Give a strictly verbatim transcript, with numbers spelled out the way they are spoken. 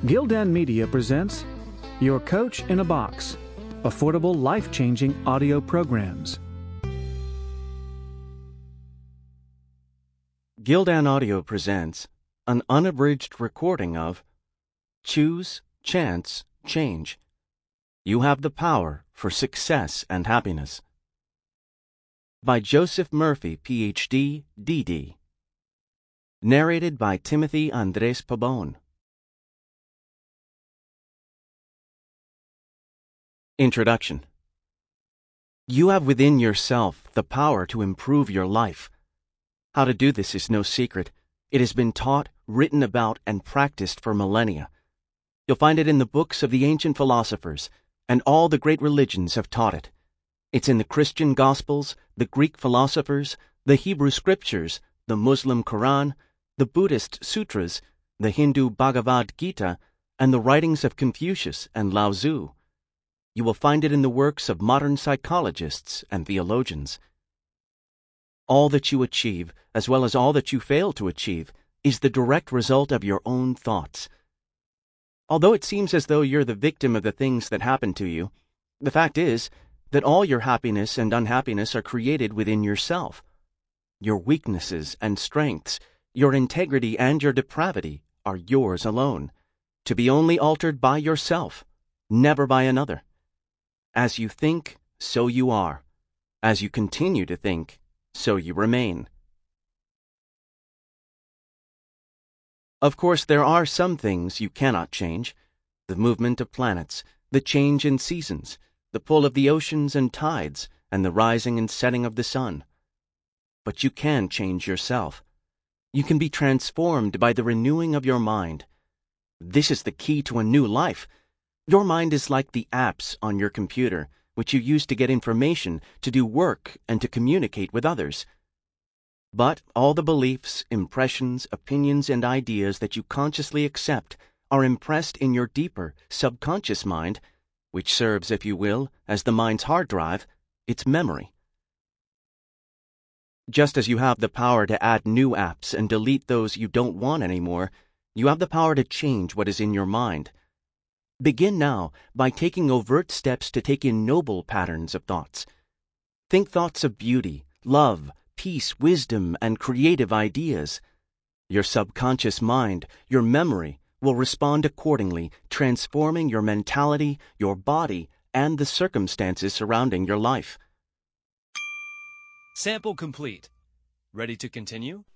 Gildan Media presents Your Coach in a Box, affordable, life-changing audio programs. Gildan Audio presents an unabridged recording of Choose, Chance, Change. You have the power for success and happiness. By Joseph Murphy, P H D, D D. Narrated by Timothy Andres Pabon. Introduction. You have within yourself the power to improve your life. How to do this is no secret. It has been taught, written about, and practiced for millennia. You'll find it in the books of the ancient philosophers, and all the great religions have taught it. It's in the Christian Gospels, the Greek philosophers, the Hebrew Scriptures, the Muslim Quran, the Buddhist Sutras, the Hindu Bhagavad Gita, and the writings of Confucius and Lao Tzu. You will find it in the works of modern psychologists and theologians. All that you achieve, as well as all that you fail to achieve, is the direct result of your own thoughts. Although it seems as though you're the victim of the things that happen to you, the fact is that all your happiness and unhappiness are created within yourself. Your weaknesses and strengths, your integrity and your depravity are yours alone, to be only altered by yourself, never by another. As you think, so you are. As you continue to think, so you remain. Of course, there are some things you cannot change. The movement of planets, the change in seasons, the pull of the oceans and tides, and the rising and setting of the sun. But you can change yourself. You can be transformed by the renewing of your mind. This is the key to a new life. Your mind is like the apps on your computer, which you use to get information, to do work, and to communicate with others. But all the beliefs, impressions, opinions, and ideas that you consciously accept are impressed in your deeper, subconscious mind, which serves, if you will, as the mind's hard drive, its memory. Just as you have the power to add new apps and delete those you don't want anymore, you have the power to change what is in your mind. Begin now by taking overt steps to take in noble patterns of thoughts. Think thoughts of beauty, love, peace, wisdom, and creative ideas. Your subconscious mind, your memory, will respond accordingly, transforming your mentality, your body, and the circumstances surrounding your life. Sample complete. Ready to continue?